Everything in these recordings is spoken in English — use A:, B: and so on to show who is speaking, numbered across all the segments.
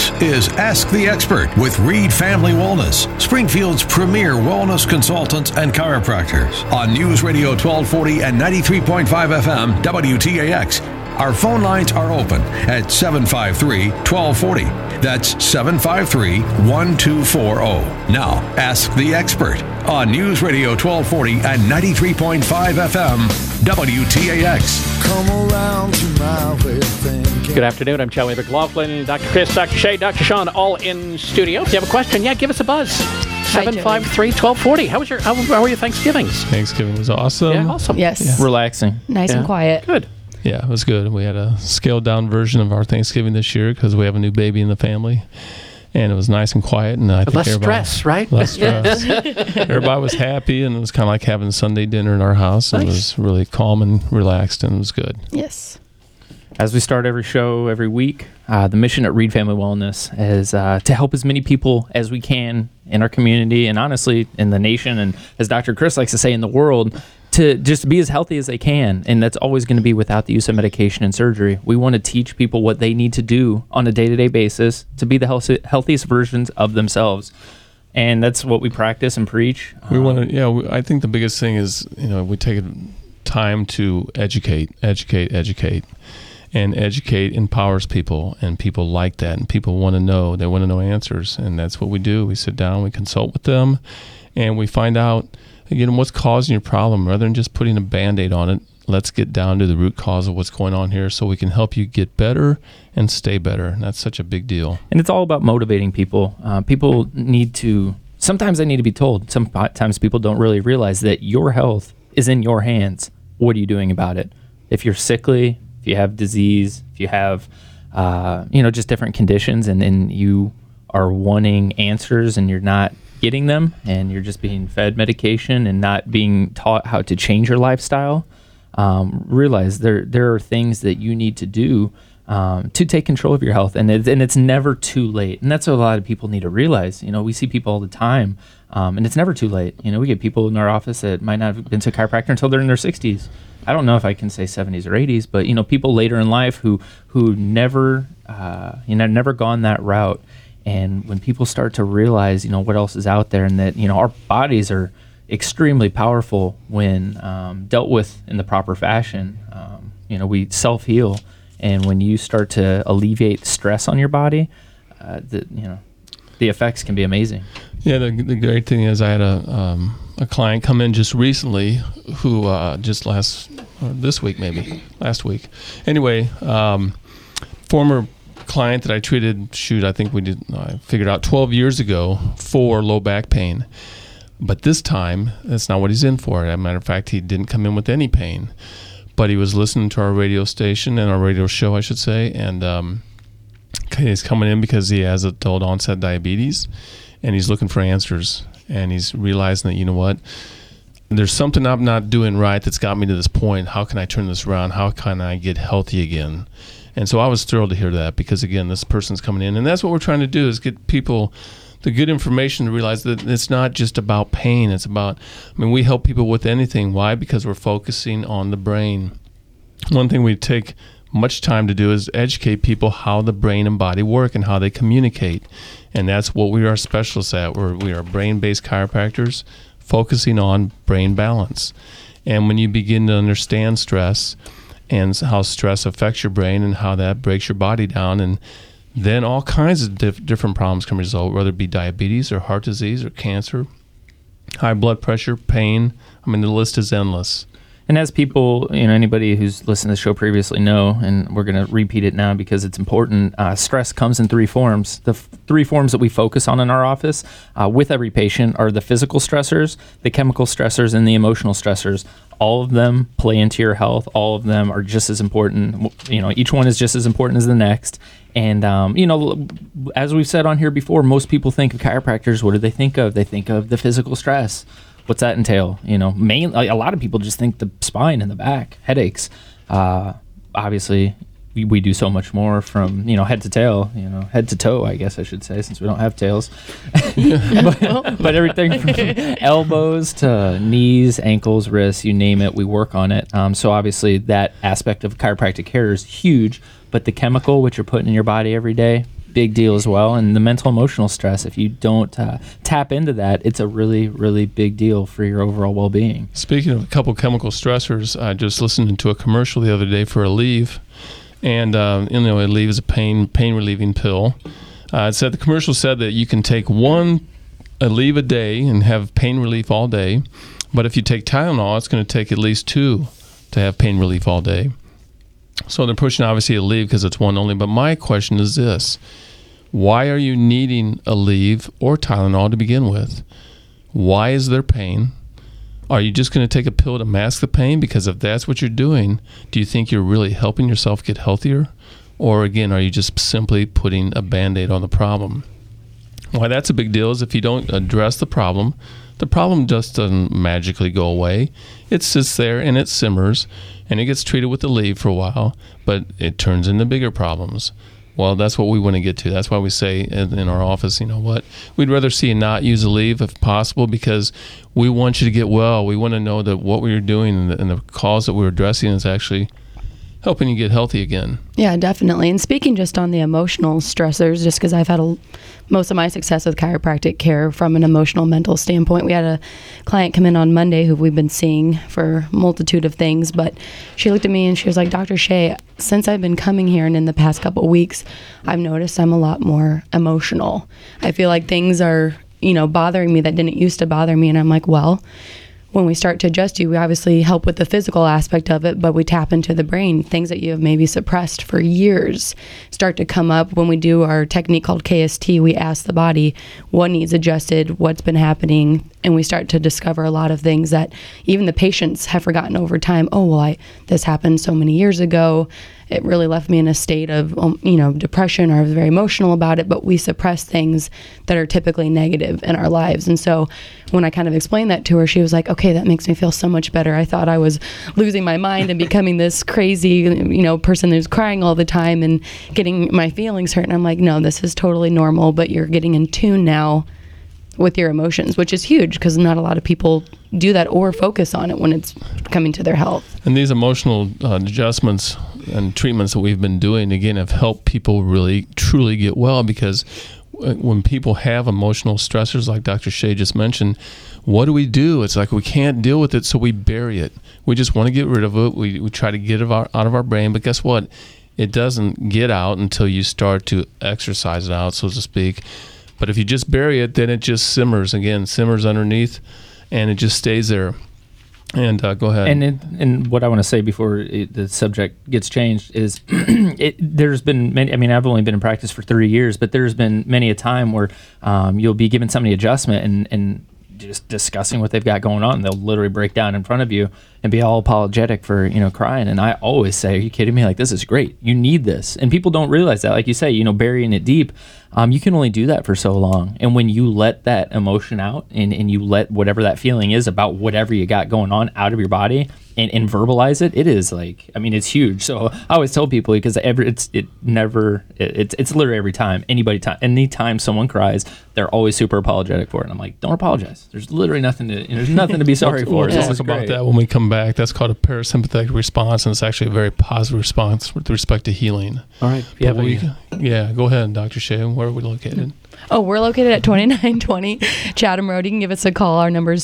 A: This is Ask the Expert with Reed Family Wellness, Springfield's premier wellness consultants and chiropractors. On News Radio 1240 and 93.5 FM WTAX. Our phone lines are open at 753-1240. That's 753-1240. Now, Ask the Expert on News Radio 1240 and 93.5 FM WTAX.
B: Come around to my way of thinking.
C: Good afternoon. I'm Charlie McLaughlin, Dr. Chris, Dr. Shay, Dr. Sean, all in studio. If you have a question, give us a buzz. 753-1240. How were your Thanksgivings?
D: Thanksgiving was awesome.
C: Yeah, awesome.
E: Yes.
D: Yeah.
F: Relaxing.
E: Nice and quiet.
C: Good.
D: Yeah, it was good. We had a scaled down version of our Thanksgiving this year because we have a new baby in the family. And it was nice and quiet. And I think
C: less stress, right?
D: Less stress. Everybody was happy, and it was kind of like having Sunday dinner in our house. Nice. It was really calm and relaxed, and it was good.
E: Yes.
F: As we start every show every week, the mission at Reed Family Wellness is to help as many people as we can in our community and honestly in the nation, and as Dr. Chris likes to say, in the world, to just be as healthy as they can. And that's always going to be without the use of medication and surgery. We want to teach people what they need to do on a day-to-day basis to be the healthiest versions of themselves. And that's what we practice and preach.
D: We want to, I think the biggest thing is, we take time to educate. And educate empowers people, and people like that, and people want to know. They want to know answers, and that's what we do. We sit down, we consult with them, and we find out, again, what's causing your problem. Rather than just putting a Band-Aid on it, let's get down to the root cause of what's going on here so we can help you get better and stay better. And that's such a big deal.
F: And it's all about motivating people. People need to, sometimes they need to be told. Sometimes people don't really realize that your health is in your hands. What are you doing about it? If you're sickly, if you have disease, if you have, just different conditions, and you are wanting answers and you're not getting them, and you're just being fed medication and not being taught how to change your lifestyle, realize there are things that you need to do to take control of your health, and it's never too late. And that's what a lot of people need to realize. We see people all the time, and it's never too late. We get people in our office that might not have been to a chiropractor until they're in their 60s. I don't know if I can say 70s or 80s, but people later in life who never never gone that route. And when people start to realize, what else is out there, and that, our bodies are extremely powerful when dealt with in the proper fashion. We self-heal. And when you start to alleviate stress on your body, the effects can be amazing. Yeah,
D: the great thing is I had a client come in just recently who last week. Anyway, former client that I treated, I figured out 12 years ago for low back pain. But this time, that's not what he's in for. As a matter of fact, he didn't come in with any pain. But he was listening to our radio station, and our radio show, I should say, and he's coming in because he has adult onset diabetes, and he's looking for answers. And he's realizing that, there's something I'm not doing right that's got me to this point. How can I turn this around? How can I get healthy again? And so I was thrilled to hear that because, again, this person's coming in. And that's what we're trying to do, is get people the good information to realize that it's not just about pain. It's about, we help people with anything. Why? Because we're focusing on the brain. One thing we take much time to do is educate people how the brain and body work and how they communicate. And that's what we are specialists at. We are brain-based chiropractors focusing on brain balance. And when you begin to understand stress and how stress affects your brain and how that breaks your body down, and then all kinds of different problems can result, whether it be diabetes or heart disease or cancer, high blood pressure, pain. The list is endless.
F: And as people, anybody who's listened to the show previously know, and we're going to repeat it now because it's important, stress comes in three forms. The three forms that we focus on in our office with every patient are the physical stressors, the chemical stressors, and the emotional stressors. All of them play into your health. All of them are just as important. Each one is just as important as the next. And, as we've said on here before, most people think of chiropractors. What do they think of? They think of the physical stress. What's that entail? Mainly, a lot of people just think the spine and the back, headaches. Obviously, we do so much more from, head to tail, head to toe, I guess I should say, since we don't have tails. but everything from elbows to knees, ankles, wrists, you name it, we work on it. So obviously that aspect of chiropractic care is huge, but the chemical, which you're putting in your body every day, big deal as well. And the mental emotional stress, if you don't tap into that, it's a really, really big deal for your overall well-being.
D: Speaking of a couple chemical stressors, I just listened to a commercial the other day for Aleve, and Aleve is a pain relieving pill. The commercial said that you can take one Aleve a day and have pain relief all day, but if you take Tylenol, it's going to take at least 2 to have pain relief all day. So they're pushing obviously Aleve because it's one only. But my question is this: why are you needing Aleve or Tylenol to begin with? Why is there pain? Are you just going to take a pill to mask the pain? Because if that's what you're doing, do you think you're really helping yourself get healthier? Or again, are you just simply putting a Band-Aid on the problem? Why that's a big deal is if you don't address the problem just doesn't magically go away. It sits there and it simmers and it gets treated with Aleve for a while, but it turns into bigger problems. Well, that's what we want to get to. That's why we say in our office, you know what, we'd rather see you not use Aleve if possible, because we want you to get well. We want to know that what we were doing and the cause that we were addressing is actually helping you get healthy again.
E: Yeah, definitely. And speaking just on the emotional stressors, just because I've had most of my success with chiropractic care from an emotional, mental standpoint. We had a client come in on Monday who we've been seeing for a multitude of things, but she looked at me and she was like, Dr. Shea, since I've been coming here and in the past couple of weeks, I've noticed I'm a lot more emotional. I feel like things are, bothering me that didn't used to bother me. And I'm like, well, when we start to adjust you, we obviously help with the physical aspect of it, but we tap into the brain. Things that you have maybe suppressed for years start to come up. When we do our technique called KST, we ask the body what needs adjusted, what's been happening, and we start to discover a lot of things that even the patients have forgotten over time. Oh, well, this happened so many years ago. It really left me in a state of, depression, or I was very emotional about it, but we suppress things that are typically negative in our lives. And so when I kind of explained that to her, she was like, okay, that makes me feel so much better. I thought I was losing my mind and becoming this crazy, person who's crying all the time and getting my feelings hurt. And I'm like, no, this is totally normal, but you're getting in tune now with your emotions, which is huge because not a lot of people do that or focus on it when it's coming to their health.
D: And these emotional adjustments and treatments that we've been doing, again, have helped people really, truly get well, because when people have emotional stressors like Dr. Shea just mentioned, what do? It's like we can't deal with it, so we bury it. We just want to get rid of it. We try to get it out of our brain, but guess what? It doesn't get out until you start to exercise it out, so to speak. But if you just bury it, then it just simmers underneath, and it just stays there. And go ahead.
F: And what I want to say before the subject gets changed is there's been many, I've only been in practice for 3 years, but there's been many a time where you'll be giving somebody adjustment and just discussing what they've got going on. They'll literally break down in front of you and be all apologetic for, crying. And I always say, are you kidding me? Like, this is great. You need this. And people don't realize that. Like you say, burying it deep, you can only do that for so long. And when you let that emotion out and you let whatever that feeling is about whatever you got going on out of your body and verbalize it, it is like, it's huge. So I always tell people, because it's literally every time anytime someone cries, they're always super apologetic for it. And I'm like, don't apologize. There's literally nothing to be sorry for.
D: We'll talk about that when we come back. That's called a parasympathetic response, and it's actually a very positive response with respect to healing.
C: All right.
D: Go ahead, Dr. Shea. Where are we located?
E: Oh, we're located at 2920 Chatham Road. You can give us a call. Our number is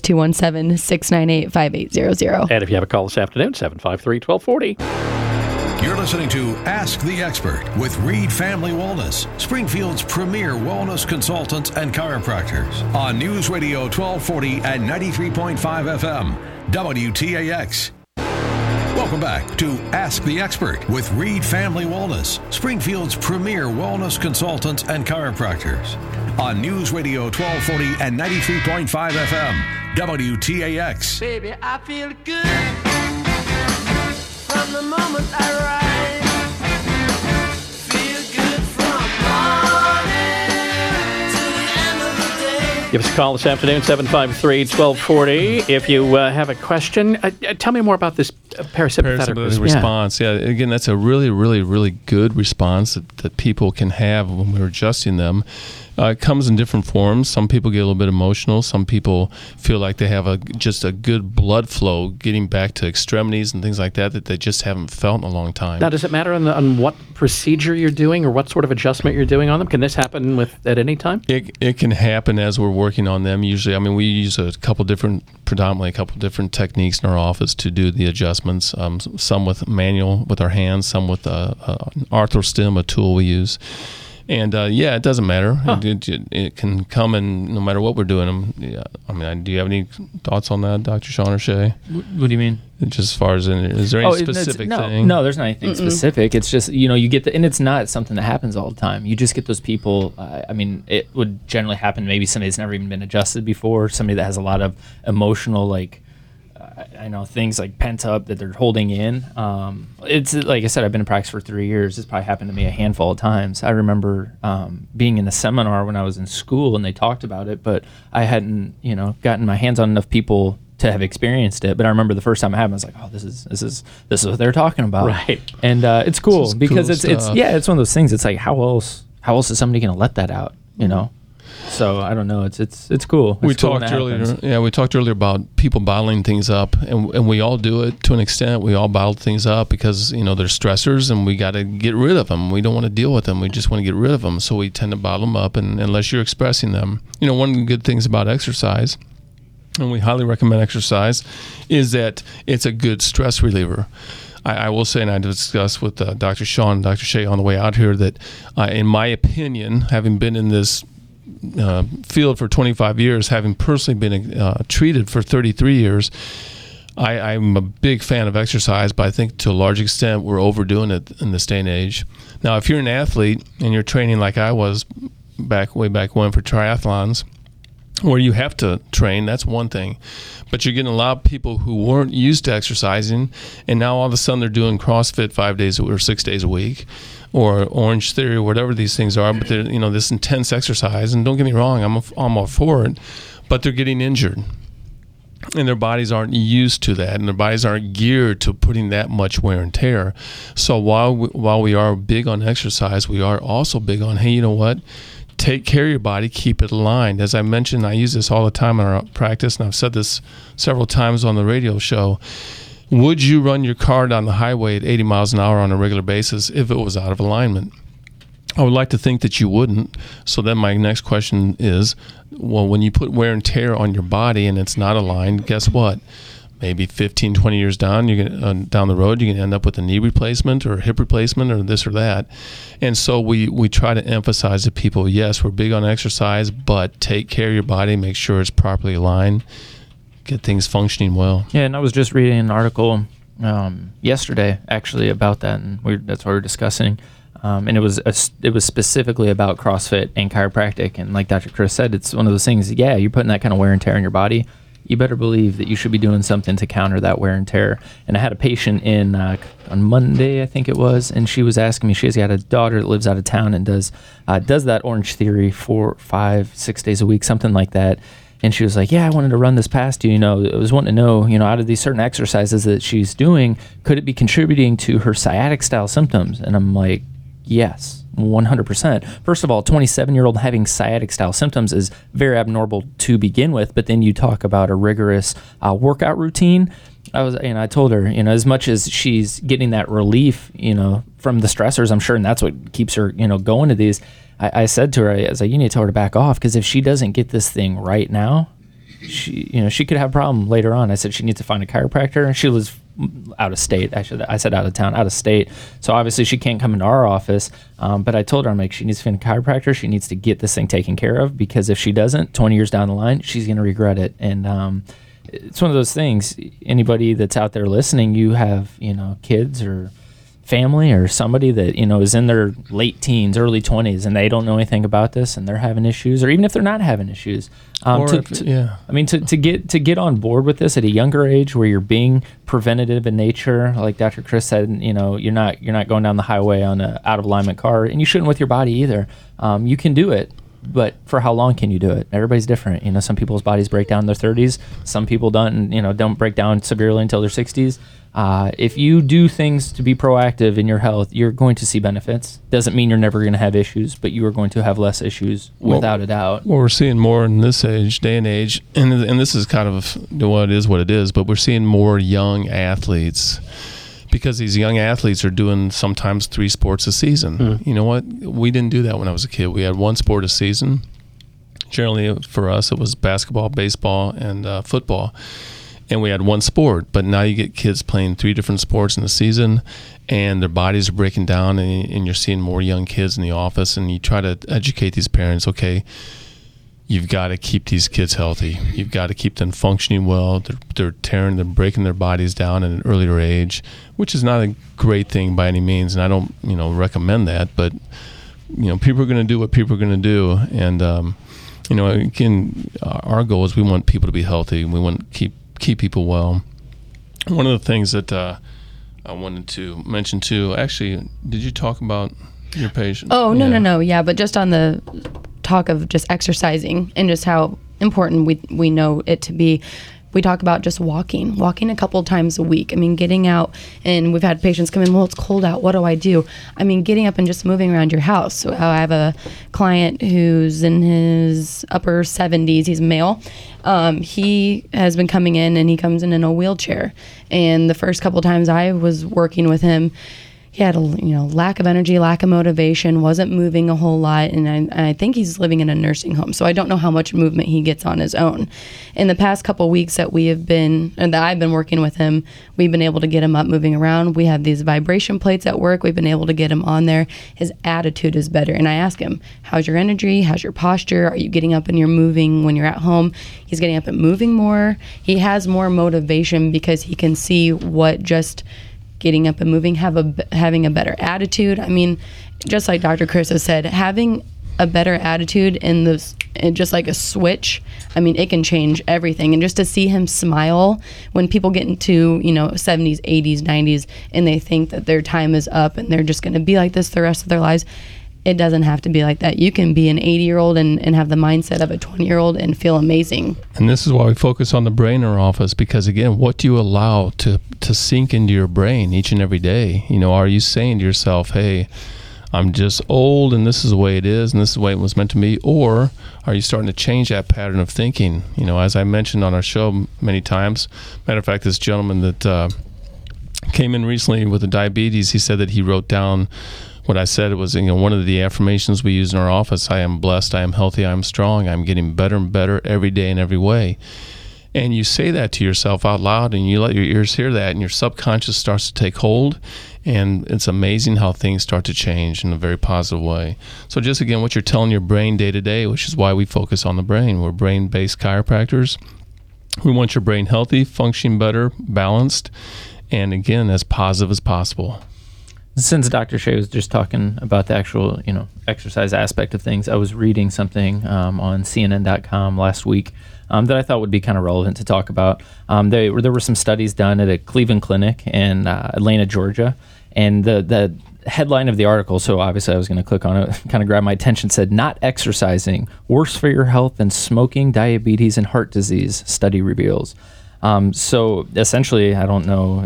E: 217-698-5800.
C: And if you have a call this afternoon, 753-1240.
A: You're listening to Ask the Expert with Reed Family Wellness, Springfield's premier wellness consultants and chiropractors, on News Radio 1240 and 93.5 FM, WTAX. Welcome back to Ask the Expert with Reed Family Wellness, Springfield's premier wellness consultants and chiropractors, on News Radio 1240 and 93.5 FM, WTAX.
B: Baby, I feel good from the moment I rise. Feel good from morning to the end of the day.
C: Give us a call this afternoon, 753-1240. If you have a question, tell me more about this parasympathetic
D: response. Yeah, again, that's a really, really, really good response that people can have when we're adjusting them. It comes in different forms. Some people get a little bit emotional. Some people feel like they have just a good blood flow getting back to extremities and things like that they just haven't felt in a long time.
C: Now, does it matter on what procedure you're doing or what sort of adjustment you're doing on them? Can this happen at any time?
D: It can happen as we're working on them. Usually, I mean, we use predominantly a couple different techniques in our office to do the adjustments. Some with manual with our hands, some with an arthrostim, a tool we use. And it doesn't matter.
C: Huh.
D: It can come in no matter what we're doing. I mean, do you have any thoughts on that, Dr. Sean or Shay?
F: What do you mean?
D: Just as far as is there any specific thing?
F: No, there's not anything specific. It's just, you get and it's not something that happens all the time. You just get those people. I mean, it would generally happen. Maybe somebody that's never even been adjusted before. Somebody that has a lot of emotional, I know things like pent up that they're holding in. It's like I said, I've been in practice for 3 years. This probably happened to me a handful of times. I remember being in a seminar when I was in school and they talked about it, but I hadn't, gotten my hands on enough people to have experienced it. But I remember the first time it happened, I was like, oh, this is what they're talking about.
C: Right.
F: And it's cool because
D: cool
F: it's one of those things. It's like, how else is somebody going to let that out, So I don't know. It's cool.
D: We talked earlier about people bottling things up, and we all do it to an extent. We all bottle things up because they're stressors, and we got to get rid of them. We don't want to deal with them. We just want to get rid of them. So we tend to bottle them up, and unless you're expressing them, one of the good things about exercise, and we highly recommend exercise, is that it's a good stress reliever. I will say, and I discussed with Dr. Sean and Dr. Shea on the way out here, that in my opinion, having been in this field for 25 years, having personally been treated for 33 years, I'm a big fan of exercise, but I think to a large extent we're overdoing it in this day and age. Now, if you're an athlete and you're training like I was way back when for triathlons, where you have to train, that's one thing. But you're getting a lot of people who weren't used to exercising, and now all of a sudden they're doing CrossFit 5 days or 6 days a week, or Orange Theory, or whatever these things are. But they're, this intense exercise, and don't get me wrong, I'm all for it, but they're getting injured, and their bodies aren't used to that, and their bodies aren't geared to putting that much wear and tear. So while we are big on exercise, we are also big on, hey, you know what? Take care of your body, keep it aligned. As I mentioned, I use this all the time in our practice, and I've said this several times on the radio show. Would you run your car down the highway at 80 miles an hour on a regular basis if it was out of alignment? I would like to think that you wouldn't. So then my next question is, well, when you put wear and tear on your body and it's not aligned, guess what? Maybe 15, 20 years down, down the road, you can end up with a knee replacement or a hip replacement or this or that. And so we try to emphasize to people, yes, we're big on exercise, but take care of your body, make sure it's properly aligned, get things functioning well.
F: Yeah, and I was just reading an article yesterday, actually, about that, and that's what we're discussing. And it was specifically about CrossFit and chiropractic. And like Dr. Chris said, it's one of those things, you're putting that kind of wear and tear on your body. You better believe that you should be doing something to counter that wear and tear. And I had a patient in on Monday, I think it was, and she was asking me, she's got a daughter that lives out of town and does that Orange Theory 4, 5, 6 days a week, something like that. And she was like, I wanted to run this past you. I was wanting to know, out of these certain exercises that she's doing, could it be contributing to her sciatic style symptoms? And I'm like, yes. 100%. First of all, 27-year-old having sciatic style symptoms is very abnormal to begin with, but then you talk about a rigorous workout routine. I told her, as much as she's getting that relief, from the stressors, I'm sure, and that's what keeps her, going to these. I said to her, I was like, you need to tell her to back off, because if she doesn't get this thing right now, she could have a problem later on. I said she needs to find a chiropractor, and she was out of state. I said out of town, out of state. So obviously she can't come into our office. But I told her, I'm like, she needs to find a chiropractor. She needs to get this thing taken care of, because if she doesn't, 20 years down the line, she's going to regret it. And it's one of those things. Anybody that's out there listening, you have, kids or family or somebody that, is in their late teens, early 20s, and they don't know anything about this, and they're having issues, or even if they're not having issues. To get on board with this at a younger age, where you're being preventative in nature, like Dr. Chris said, you're not going down the highway on an out of alignment car, and you shouldn't with your body either. You can do it. but for how long can you do it? Everybody's different. You know, some people's bodies break down in their 30s. Some people don't break down severely until their 60s. If you do things to be proactive in your health, you're going to see benefits. Doesn't mean you're never going to have issues, but you are going to have less issues without a doubt.
D: Well, we're seeing more in this day and age, and this is kind of what it is, but we're seeing more young athletes, because these young athletes are doing sometimes 3 sports a season. You know what? We didn't do that when I was a kid. We had 1 sport a season. Generally, for us, it was basketball, baseball, and football. And we had 1 sport, but now you get kids playing 3 different sports in a season, and their bodies are breaking down, and you're seeing more young kids in the office, and you try to educate these parents, okay, you've got to keep these kids healthy. You've got to keep them functioning well. They're breaking their bodies down at an earlier age, which is not a great thing by any means, and I don't, recommend that, but, people are going to do what people are going to do, and, again, our goal is we want people to be healthy. We want to keep people well. One of the things that I wanted to mention too, actually, did you talk about your patient?
E: Oh, no. Yeah, but just on the talk of just exercising and just how important we know it to be. We talk about just walking a couple times a week. I mean, getting out, and we've had patients come in, well, it's cold out. What do I do? I mean, getting up and just moving around your house. So I have a client who's in his upper 70s. He's male. He has been coming in, and he comes in a wheelchair. And the first couple times I was working with him, he had a lack of energy, lack of motivation, wasn't moving a whole lot, and I think he's living in a nursing home. So I don't know how much movement he gets on his own. In the past couple weeks that I've been working with him, we've been able to get him up, moving around. We have these vibration plates at work. We've been able to get him on there. His attitude is better, and I ask him, "How's your energy? How's your posture? Are you getting up and you're moving when you're at home?" He's getting up and moving more. He has more motivation because he can see what just getting up and moving, having a better attitude. I mean, just like Dr. Chris has said, having a better attitude and just like a switch, I mean, it can change everything. And just to see him smile when people get into, 70s, 80s, 90s, and they think that their time is up and they're just going to be like this the rest of their lives, it doesn't have to be like that. You can be an 80-year-old and have the mindset of a 20-year-old and feel amazing.
D: And this is why we focus on the brain in our office, because, again, what do you allow to sink into your brain each and every day? Are you saying to yourself, hey, I'm just old and this is the way it is and this is the way it was meant to be? Or are you starting to change that pattern of thinking? As I mentioned on our show many times, matter of fact, this gentleman that came in recently with the diabetes, he said that he wrote down what I said. It was, one of the affirmations we use in our office: I am blessed, I am healthy, I am strong, I'm getting better and better every day in every way. And you say that to yourself out loud, and you let your ears hear that, and your subconscious starts to take hold, and it's amazing how things start to change in a very positive way. So just, again, what you're telling your brain day to day, which is why we focus on the brain. We're brain-based chiropractors. We want your brain healthy, functioning better, balanced, and, again, as positive as possible.
F: Since Dr. Shea was just talking about the actual, exercise aspect of things, I was reading something on CNN.com last week that I thought would be kind of relevant to talk about. There were some studies done at a Cleveland clinic in Atlanta, Georgia, and the headline of the article, so obviously I was going to click on it, kind of grab my attention, said, "Not exercising, worse for your health than smoking, diabetes, and heart disease, study reveals." So essentially, I don't know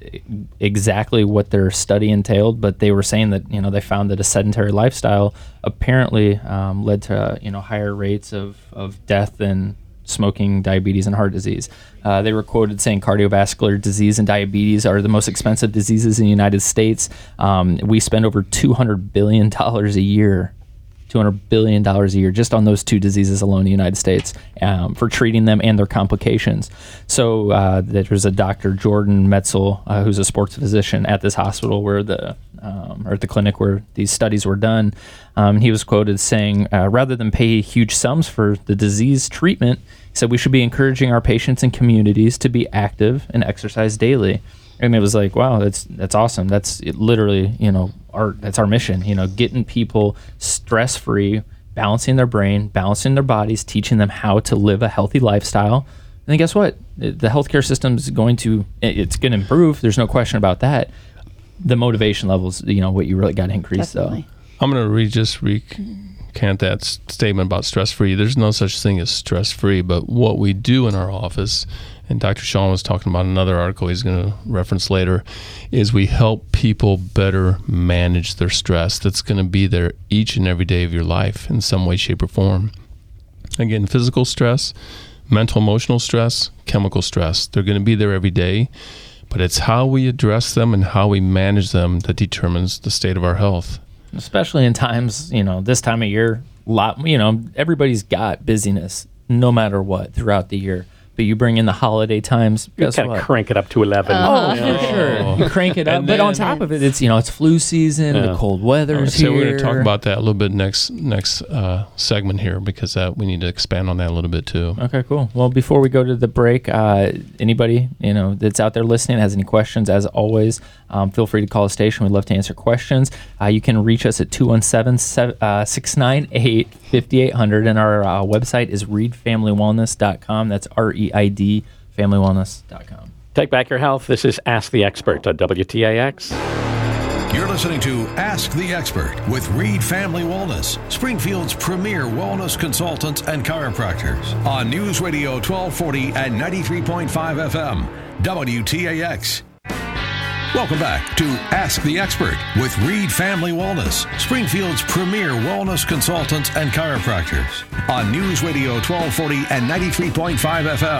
F: exactly what their study entailed, but they were saying that they found that a sedentary lifestyle apparently led to higher rates of death than smoking, diabetes, and heart disease. They were quoted saying cardiovascular disease and diabetes are the most expensive diseases in the United States. We spend over $200 billion a year. $200 billion a year just on those 2 diseases alone in the United States for treating them and their complications. So there's a Dr. Jordan Metzel, who's a sports physician at this hospital where or at the clinic where these studies were done. He was quoted saying, rather than pay huge sums for the disease treatment, he said we should be encouraging our patients and communities to be active and exercise daily. And it was like, wow, that's awesome. That's literally, that's our mission, getting people stress-free, balancing their brain, balancing their bodies, teaching them how to live a healthy lifestyle. And then guess what? The healthcare system is going to improve. There's no question about that. The motivation levels, what you really got to increase,
E: Definitely.
D: I'm going to recap recant that statement about stress-free. There's no such thing as stress-free, but what we do in our office, and Dr. Sean was talking about another article he's going to reference later, is we help people better manage their stress that's going to be there each and every day of your life in some way, shape, or form. Again, physical stress, mental, emotional stress, chemical stress. They're going to be there every day, but it's how we address them and how we manage them that determines the state of our health.
F: Especially in times, this time of year, everybody's got busyness no matter what throughout the year. But you bring in the holiday times,
C: You
F: guess
C: kind
F: what?
C: of crank it up to 11.
F: Oh, for sure. You crank it up.
D: And
F: But on
D: then-
F: top of it, it's flu season, the cold weather's
D: So
F: here.
D: we're going to talk about that a little bit next segment here, because we need to expand on that a little bit too.
F: Okay, cool. Well, before we go to the break, anybody that's out there listening has any questions, as always, feel free to call the station. We'd love to answer questions. You can reach us at 217-698-5800, and our website is reidfamilywellness.com. That's REID familywellness.com.
C: Take back your health. This is Ask the Expert on WTAX.
A: You're listening to Ask the Expert with Reed Family Wellness, Springfield's premier wellness consultants and chiropractors, on News Radio 1240 and 93.5 FM, WTAX. Welcome back to Ask the Expert with Reed Family Wellness, Springfield's premier wellness consultants and chiropractors, on News Radio 1240 and 93.5 FM,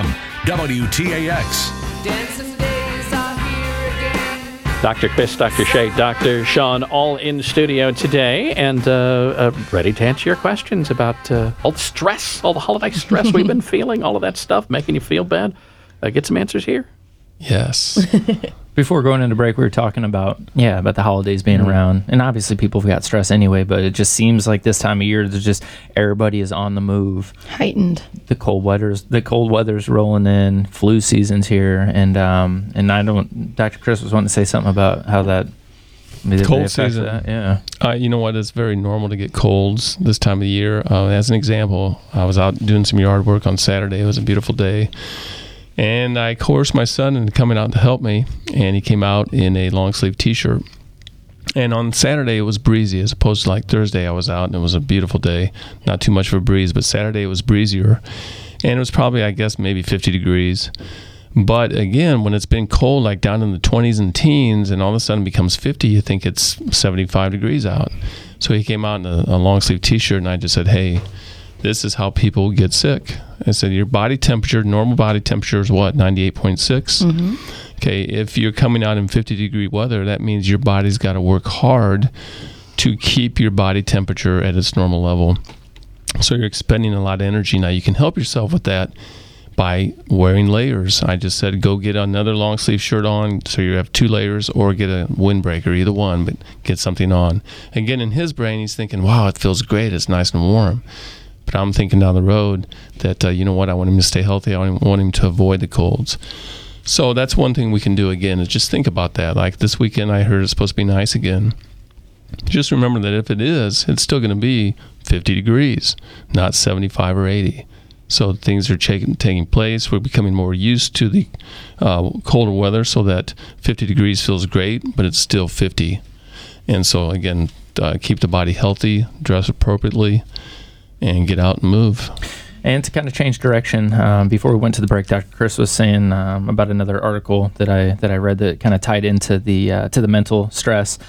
A: WTAX.
B: Dancing days are here again.
C: Dr. Chris, Dr. Shay, Dr. Sean, all in studio today and ready to answer your questions about all the stress, all the holiday stress we've been feeling, all of that stuff making you feel bad. Get some answers here.
D: Yes.
F: Before going into break, we were talking about the holidays being around, and obviously people have got stress anyway. But it just seems like this time of year, there's just everybody is on the move.
E: Heightened.
F: The cold weather's rolling in. Flu season's here, and I don't. Dr. Chris was wanting to say something about how that
D: Cold
F: affects
D: season.
F: that. Yeah.
D: You know what? It's very normal to get colds this time of the year. As an example, I was out doing some yard work on Saturday. It was a beautiful day. And I coerced my son into coming out to help me, and he came out in a long sleeve t-shirt. And on Saturday it was breezy, as opposed to like Thursday I was out and it was a beautiful day. Not too much of a breeze, but Saturday it was breezier. And it was probably, I guess, maybe 50 degrees. But again, when it's been cold, like down in the 20s and teens, and all of a sudden becomes 50, you think it's 75 degrees out. So he came out in a long sleeve t-shirt, and I just said, hey, this is how people get sick. I said, your body temperature, normal body temperature is what, 98.6? Mm-hmm. Okay, if you're coming out in 50-degree weather, that means your body's got to work hard to keep your body temperature at its normal level. So you're expending a lot of energy. Now, you can help yourself with that by wearing layers. I just said, go get another long sleeve shirt on so you have 2 layers, or get a windbreaker, either one, but get something on. Again, in his brain, he's thinking, wow, it feels great. It's nice and warm. But I'm thinking down the road that, you know what, I want him to stay healthy. I want him to avoid the colds. So that's one thing we can do, again, is just think about that. Like this weekend, I heard it's supposed to be nice again. Just remember that if it is, it's still going to be 50 degrees, not 75 or 80. So things are taking place. We're becoming more used to the colder weather, so that 50 degrees feels great, but it's still 50. And so, again, keep the body healthy, dress appropriately, and get out and move.
F: And to kind of change direction, before we went to the break, Dr. Chris was saying about another article that I read that kind of tied into the mental stress.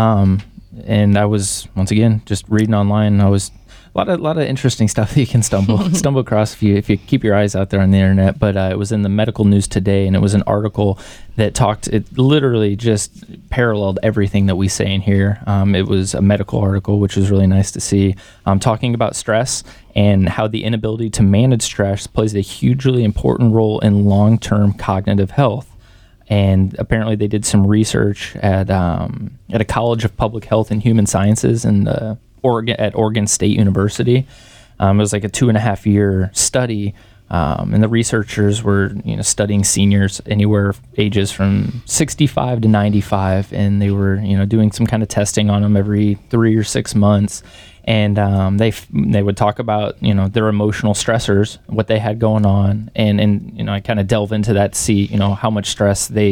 F: And I was, once again, just reading online. I was a lot of interesting stuff that you can stumble across if you keep your eyes out there on the internet. But it was in the Medical News Today, and it was an article that it literally just paralleled everything that we say in here. It was a medical article, which was really nice to see, talking about stress and how the inability to manage stress plays a hugely important role in long-term cognitive health. And apparently they did some research at a College of Public Health and Human Sciences at Oregon State University. It was like a 2.5-year study, and the researchers were studying seniors anywhere ages from 65 to 95, and they were doing some kind of testing on them every 3 or 6 months. And they would talk about their emotional stressors, what they had going on, and I kind of delve into that to see how much stress they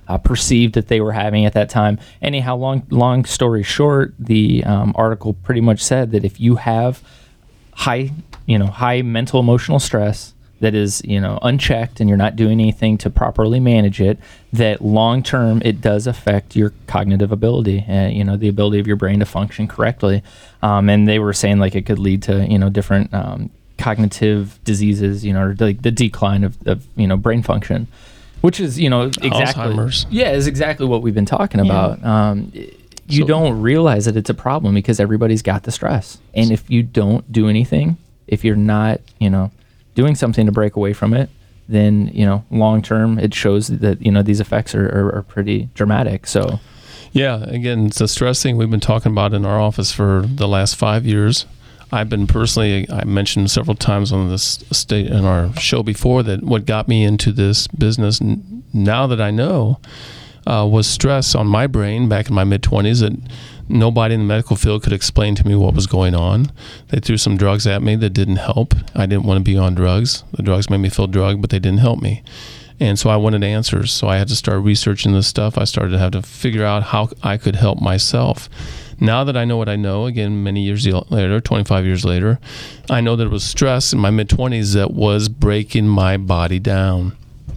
F: perceived that they were having at that time. Anyhow, long story short, the article pretty much said that if you have high mental emotional stress that is, unchecked and you're not doing anything to properly manage it, that long term it does affect your cognitive ability, the ability of your brain to function correctly. And they were saying like it could lead to, different cognitive diseases, or like the decline of brain function, which is, exactly,
D: Alzheimer's.
F: Yeah, is exactly what we've been talking about. You don't realize that it's a problem because everybody's got the stress. And if you don't do anything, if you're not, doing something to break away from it, then, long term, it shows that, these effects are pretty dramatic. So,
D: yeah, again, it's a stress thing we've been talking about in our office for the last 5 years. I've been personally, I mentioned several times on this state in our show before that what got me into this business now that I know was stress on my brain back in my mid-20s that nobody in the medical field could explain to me what was going on. They threw some drugs at me that didn't help. I didn't want to be on drugs. The drugs made me feel drugged, but they didn't help me. And so I wanted answers. So I had to start researching this stuff. I started to have to figure out how I could help myself. Now that I know what I know, again, many years later, 25 years later, I know that it was stress in my mid-20s that was breaking my body down.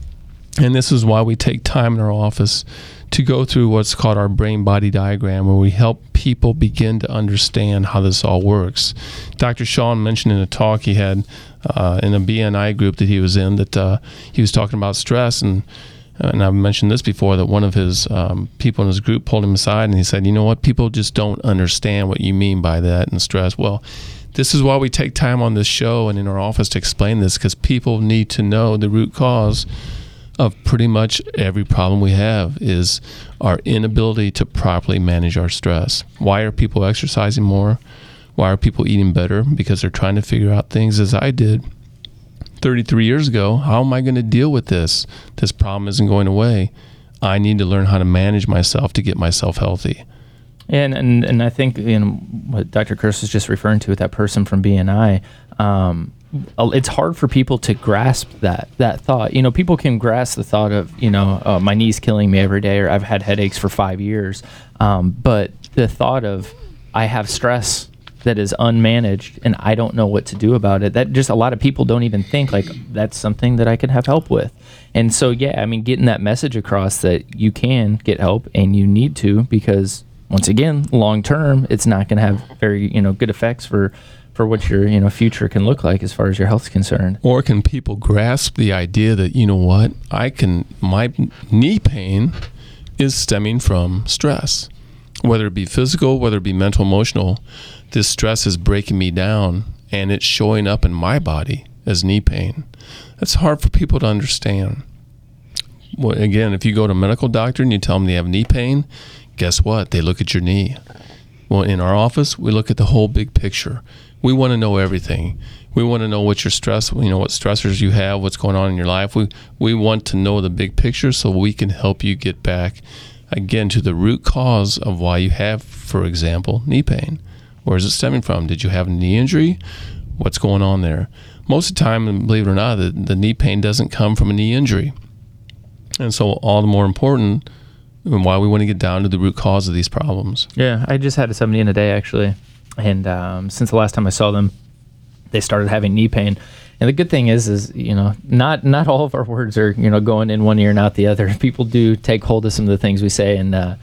D: And this is why we take time in our office to go through what's called our brain-body diagram, where we help people begin to understand how this all works. Dr. Sean mentioned in a talk he had in a BNI group that he was in that he was talking about stress, and I've mentioned this before, that one of his people in his group pulled him aside and he said, you know what, people just don't understand what you mean by that and stress. Well, this is why we take time on this show and in our office to explain this, because people need to know the root cause of pretty much every problem we have is our inability to properly manage our stress. Why are people exercising more? Why are people eating better? Because they're trying to figure out things, as I did 33 years ago. How am I going to deal with this? This problem isn't going away. I need to learn how to manage myself to get myself healthy.
F: And I think what Dr. Kurtz is just referring to with that person from BNI, it's hard for people to grasp that thought. People can grasp the thought of, my knee's killing me every day, or I've had headaches for 5 years. But the thought of I have stress that is unmanaged and I don't know what to do about it, that just a lot of people don't even think like that's something that I could have help with. And so, getting that message across that you can get help and you need to, because once again, long term, it's not going to have very, good effects for what your future can look like as far as your health is concerned.
D: Or can people grasp the idea that, my knee pain is stemming from stress, whether it be physical, whether it be mental, emotional. This stress is breaking me down and it's showing up in my body as knee pain. That's hard for people to understand. Well, again, if you go to a medical doctor and you tell them they have knee pain, guess what? They look at your knee. Well, in our office, we look at the whole big picture. We want to know everything. We want to know what your stress, what stressors you have, what's going on in your life. We want to know the big picture so we can help you get back, again, to the root cause of why you have, for example, knee pain. Where is it stemming from? Did you have a knee injury? What's going on there? Most of the time, believe it or not, the knee pain doesn't come from a knee injury. And so all the more important and why we want to get down to the root cause of these problems.
F: Yeah, I just had somebody in a day, actually. And since the last time I saw them, they started having knee pain. And the good thing is not all of our words are, going in one ear and out the other. People do take hold of some of the things we say.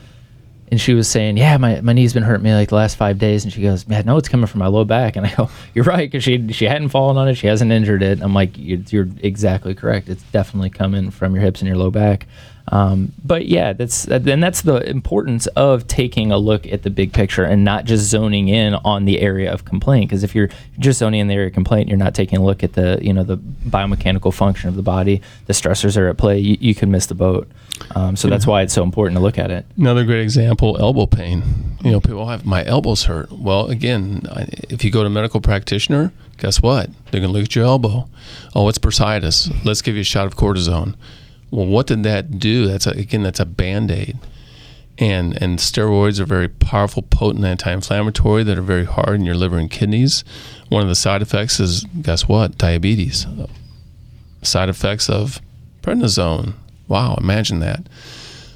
F: And she was saying, yeah, my knee's been hurting me like the last 5 days. And she goes, man, no, it's coming from my low back. And I go, you're right, because she hadn't fallen on it. She hasn't injured it. I'm like, you're exactly correct. It's definitely coming from your hips and your low back. But yeah, that's the importance of taking a look at the big picture and not just zoning in on the area of complaint. Because if you're just zoning in the area of complaint, you're not taking a look at the biomechanical function of the body. The stressors are at play. You can miss the boat. So that's why it's so important to look at it.
D: Another great example: elbow pain. People have my elbows hurt. Well, again, if you go to a medical practitioner, guess what? They're going to look at your elbow. Oh, it's bursitis. Let's give you a shot of cortisone. Well, what did that do? That's a Band-Aid. And steroids are very powerful, potent anti-inflammatory that are very hard in your liver and kidneys. One of the side effects is, guess what? Diabetes. Side effects of prednisone. Wow, imagine that.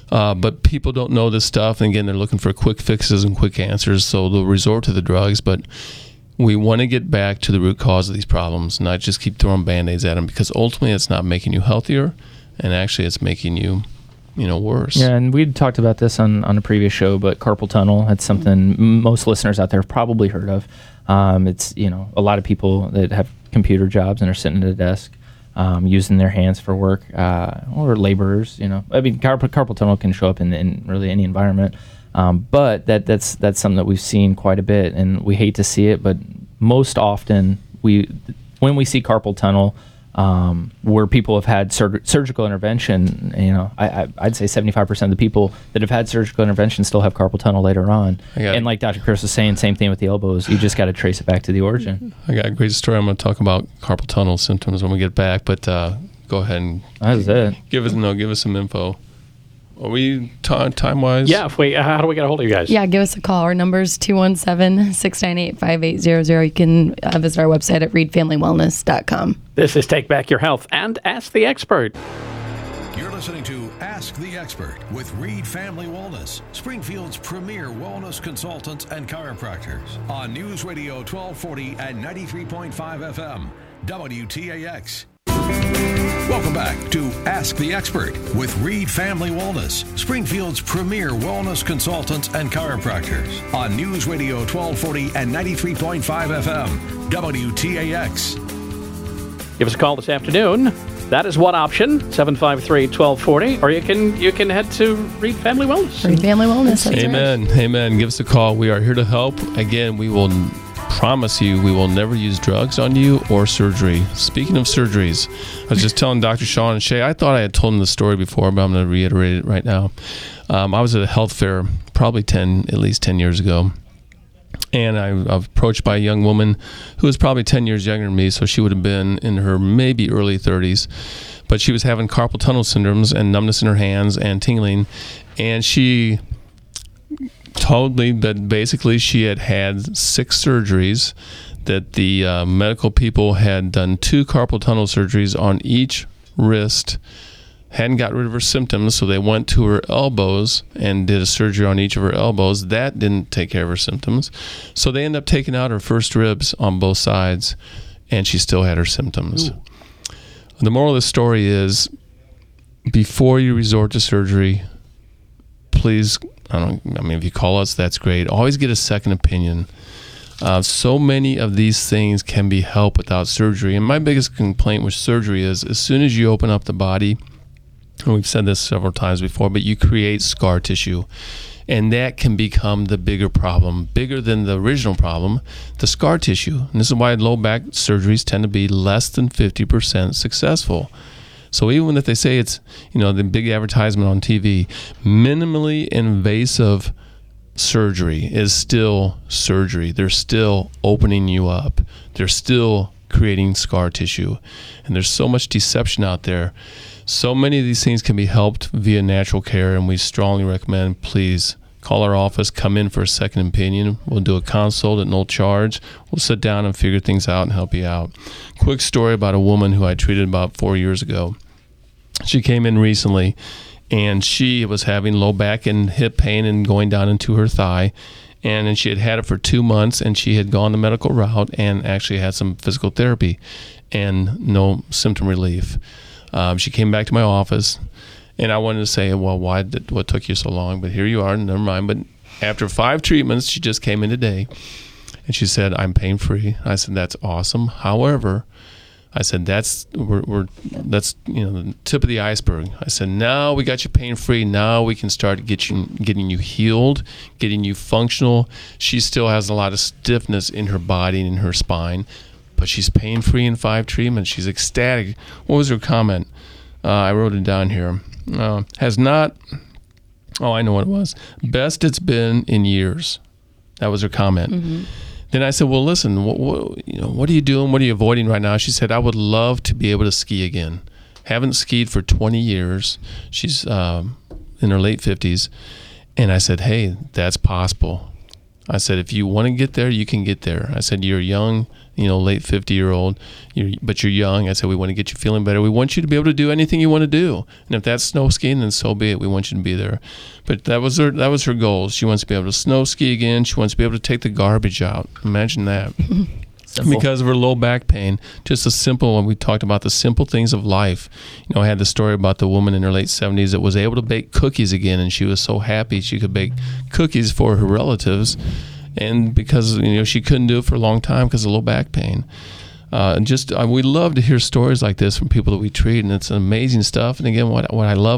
D: But people don't know this stuff. And again, they're looking for quick fixes and quick answers, so they'll resort to the drugs. But we want to get back to the root cause of these problems, not just keep throwing Band-Aids at them, because ultimately it's not making you healthier, and actually it's making you, worse.
F: Yeah, and we talked about this on a previous show, but carpal tunnel, that's something most listeners out there have probably heard of. It's, a lot of people that have computer jobs and are sitting at a desk using their hands for work, or laborers, carpal tunnel can show up in really any environment. But that's something that we've seen quite a bit, and we hate to see it, but most often when we see carpal tunnel, where people have had surgical intervention, I'd say 75% of the people that have had surgical intervention still have carpal tunnel later on. And like Dr. Chris was saying, same thing with the elbows. You just got to trace it back to the origin.
D: I got a great story. I'm going to talk about carpal tunnel symptoms when we get back, but go ahead and
F: that's it.
D: Give us some info. Are we time-wise?
C: Yeah. How do we get a hold of you guys?
E: Yeah, give us a call. Our number is 217-698-5800. You can visit our website at reedfamilywellness.com.
C: This is Take Back Your Health and Ask the Expert.
A: You're listening to Ask the Expert with Reed Family Wellness, Springfield's premier wellness consultants and chiropractors, on News Radio 1240 and 93.5 FM, WTAX. Welcome back to Ask the Expert with Reed Family Wellness, Springfield's premier wellness consultants and chiropractors, on News Radio 1240 and 93.5 FM, WTAX.
C: Give us a call this afternoon. That is one option, 753-1240, or you can head to Reed Family Wellness.
E: Reed Family Wellness. That's
D: Amen.
E: Right.
D: Amen. Give us a call. We are here to help. Again, we will promise you we will never use drugs on you or surgery. Speaking of surgeries, I was just telling Dr. Sean and Shay, I thought I had told them the story before, but I'm going to reiterate it right now. I was at a health fair probably at least 10 years ago, and I was approached by a young woman who was probably 10 years younger than me, so she would have been in her maybe early 30s, but she was having carpal tunnel syndromes and numbness in her hands and tingling, and she told me that basically she had 6 surgeries, that the medical people had done 2 carpal tunnel surgeries on each wrist, hadn't got rid of her symptoms, so they went to her elbows and did a surgery on each of her elbows. That didn't take care of her symptoms, so they ended up taking out her first ribs on both sides, and she still had her symptoms. Ooh. The moral of the story is, before you resort to surgery, please, if you call us, that's great. Always get a second opinion. So many of these things can be helped without surgery. And my biggest complaint with surgery is, as soon as you open up the body, and we've said this several times before, but you create scar tissue. And that can become the bigger problem, bigger than the original problem, the scar tissue. And this is why low back surgeries tend to be less than 50% successful. So even if they say it's, the big advertisement on TV, minimally invasive surgery is still surgery. They're still opening you up. They're still creating scar tissue. And there's so much deception out there. So many of these things can be helped via natural care, and we strongly recommend, please call our office, come in for a second opinion. We'll do a consult at no charge. We'll sit down and figure things out and help you out. Quick story about a woman who I treated about 4 years ago. She came in recently, and she was having low back and hip pain and going down into her thigh. And she had it for 2 months, and she had gone the medical route and actually had some physical therapy and no symptom relief. She came back to my office, and I wanted to say, well, what took you so long? But here you are, never mind. But after 5 treatments, she just came in today, and she said, I'm pain-free. I said, that's awesome. However, I said, that's the tip of the iceberg. I said, now we got you pain-free. Now we can start getting you healed, getting you functional. She still has a lot of stiffness in her body and in her spine, but she's pain-free in 5 treatments. She's ecstatic. What was her comment? I wrote it down here. Has not, I know what it was. Best it's been in years. That was her comment. Mm-hmm. Then I said, well, listen, what are you doing? What are you avoiding right now? She said, I would love to be able to ski again. Haven't skied for 20 years. She's in her late 50s. And I said, hey, that's possible. I said, if you want to get there, you can get there. I said, you're young, late 50-year-old, but you're young. I said, we want to get you feeling better. We want you to be able to do anything you want to do. And if that's snow skiing, then so be it. We want you to be there. But that was her goal. She wants to be able to snow ski again. She wants to be able to take the garbage out. Imagine that.
F: Simple.
D: Because of her low back pain. Just a simple, when we talked about the simple things of life. I had the story about the woman in her late 70s that was able to bake cookies again, and she was so happy she could bake cookies for her relatives. And because, she couldn't do it for a long time because of low back pain. We love to hear stories like this from people that we treat, and it's amazing stuff. And again, what I love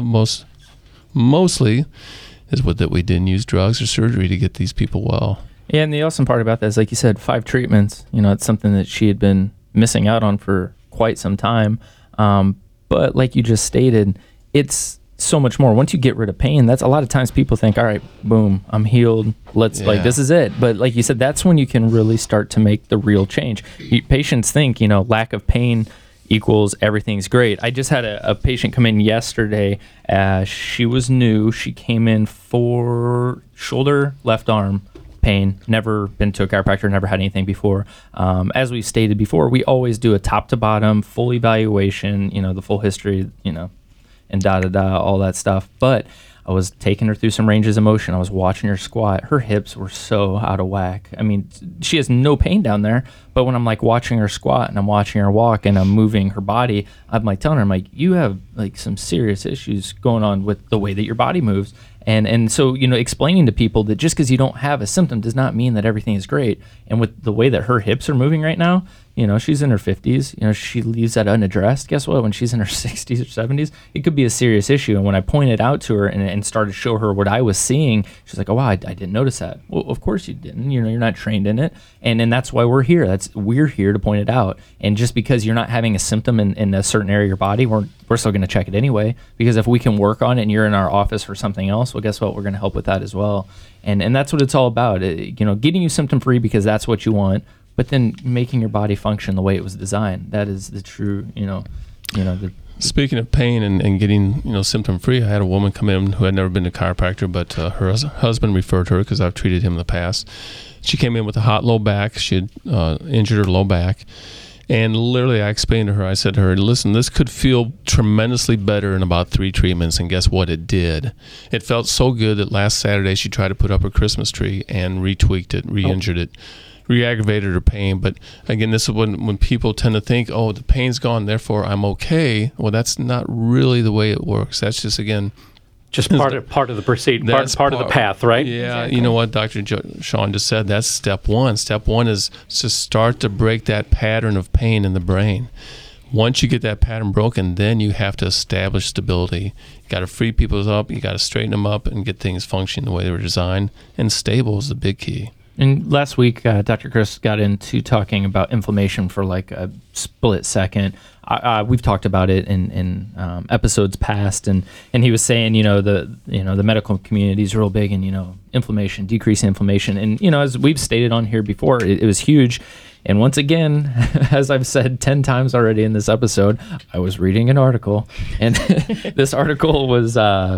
D: mostly is that we didn't use drugs or surgery to get these people well.
F: Yeah, and the awesome part about that is, like you said, 5 treatments. It's something that she had been missing out on for quite some time. But like you just stated, it's so much more. Once you get rid of pain, that's a lot of times people think, all right, boom, I'm healed. This is it. But like you said, that's when you can really start to make the real change. Patients think, lack of pain equals everything's great. I just had a patient come in yesterday. She was new. She came in for shoulder, left arm pain, never been to a chiropractor, never had anything before. As we stated before, we always do a top to bottom full evaluation, the full history, and all that stuff. But I was taking her through some ranges of motion. I was watching her squat. Her hips were so out of whack. I mean, she has no pain down there, but when I'm like watching her squat and I'm watching her walk and I'm moving her body, I'm like telling her, I'm like, you have like some serious issues going on with the way that your body moves. And so, explaining to people that just because you don't have a symptom does not mean that everything is great. And with the way that her hips are moving right now, she's in her 50s, she leaves that unaddressed. Guess what? When she's in her 60s or 70s, it could be a serious issue. And when I pointed out to her and started to show her what I was seeing, she's like, oh, wow, I didn't notice that. Well, of course you didn't. You're not trained in it. And that's why we're here. We're here to point it out. And just because you're not having a symptom in a certain area of your body, we're still going to check it anyway. Because if we can work on it and you're in our office for something else, well, guess what? We're going to help with that as well. And that's what it's all about. Getting you symptom free because that's what you want, but then making your body function the way it was designed. That is the true,
D: Speaking of pain and getting, symptom free, I had a woman come in who had never been to a chiropractor, but her husband referred her because I've treated him in the past. She came in with a hot low back. She had injured her low back. And literally, I explained to her, I said to her, listen, this could feel tremendously better in about 3 treatments. And guess what? It did. It felt so good that last Saturday she tried to put up her Christmas tree and retweaked it, re-injured it, re-aggravated her pain. But again, this is when people tend to think, oh, the pain's gone, therefore I'm okay. Well, that's not really the way it works. That's just, again,
C: just part of the procedure, part of the path, right?
D: Yeah, exactly. You know what Dr. Sean just said? That's step one. Step one is to start to break that pattern of pain in the brain. Once you get that pattern broken, then you have to establish stability. You got to free people up. You got to straighten them up and get things functioning the way they were designed. And stable is the big key.
F: And last week, Dr. Chris got into talking about inflammation for like a split second. We've talked about it in episodes past, and he was saying, the medical community is real big in inflammation, decreasing inflammation, and as we've stated on here before, it was huge. And once again, as I've said 10 times already in this episode, I was reading an article, and this article was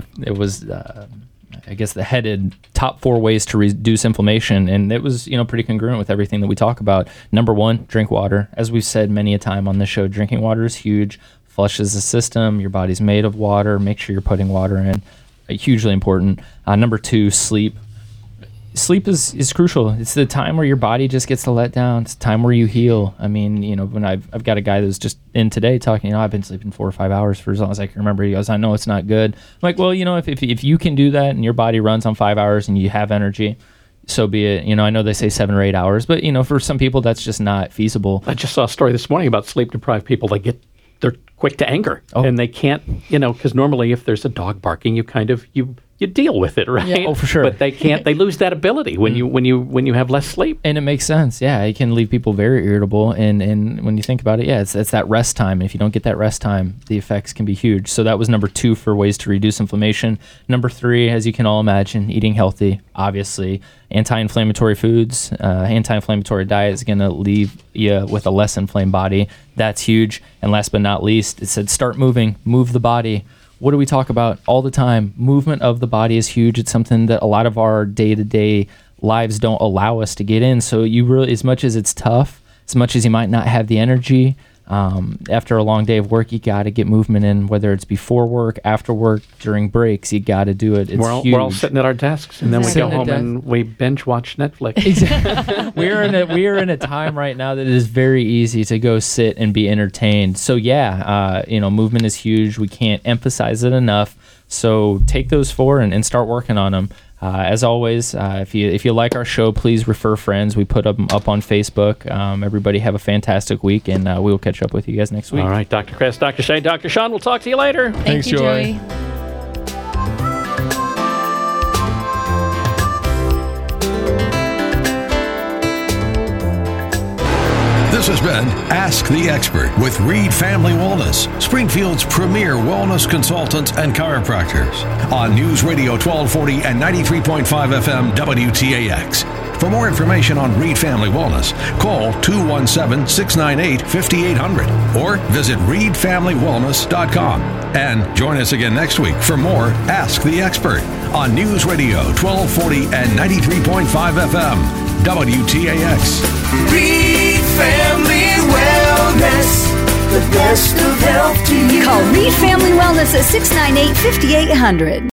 F: I guess the headed top 4 ways to reduce inflammation. And it was, pretty congruent with everything that we talk about. Number 1, drink water. As we've said many a time on this show, drinking water is huge. Flushes the system. Your body's made of water. Make sure you're putting water in. Hugely important. Number 2, sleep. Sleep is crucial. It's the time where your body just gets to let down. It's the time where you heal. I mean, when I've got a guy that was just in today talking, I've been sleeping 4 or 5 hours for as long as I can remember. He goes, I know it's not good. I'm like, well, if you can do that and your body runs on 5 hours and you have energy, so be it. I know they say 7 or 8 hours, but for some people that's just not feasible.
C: I just saw a story this morning about sleep deprived people. They're quick to anger, and they can't, because normally if there's a dog barking, you deal with it, right?
F: Yeah, oh, for sure.
C: But they can't. They lose that ability when you have less sleep.
F: And it makes sense. Yeah, it can leave people very irritable. And when you think about it, yeah, it's that rest time. If you don't get that rest time, the effects can be huge. So that was number 2 for ways to reduce inflammation. Number 3, as you can all imagine, eating healthy. Obviously, anti-inflammatory foods, anti-inflammatory diet is going to leave you with a less inflamed body. That's huge. And last but not least, it said start moving, move the body. What do we talk about all the time? Movement of the body is huge. It's something that a lot of our day-to-day lives don't allow us to get in. So you really, as much as it's tough, as much as you might not have the energy, after a long day of work, you got to get movement in, whether it's before work, after work, during breaks. You got to do it. It's huge.
C: We're all sitting at our desks, and then we go home and we binge watch Netflix.
F: Exactly. we are in a time right now that it is very easy to go sit and be entertained. So movement is huge. We can't emphasize it enough. So take those 4 and start working on them. As always, if you like our show, please refer friends. We put them up on Facebook. Everybody have a fantastic week, and we will catch up with you guys next week.
C: All right, Dr. Chris, Dr. Shane, Dr. Sean, we'll talk to you later.
E: Thanks,
D: Joy.
E: Joey.
A: This has been Ask the Expert with Reed Family Wellness, Springfield's premier wellness consultants and chiropractors, on News Radio 1240 and 93.5 FM WTAX. For more information on Reed Family Wellness, call 217-698-5800 or visit reedfamilywellness.com. And join us again next week for more Ask the Expert on News Radio 1240 and 93.5 FM WTAX.
G: Reed Family Wellness, the best of health to you.
H: Call Reed Family Wellness at 698-5800.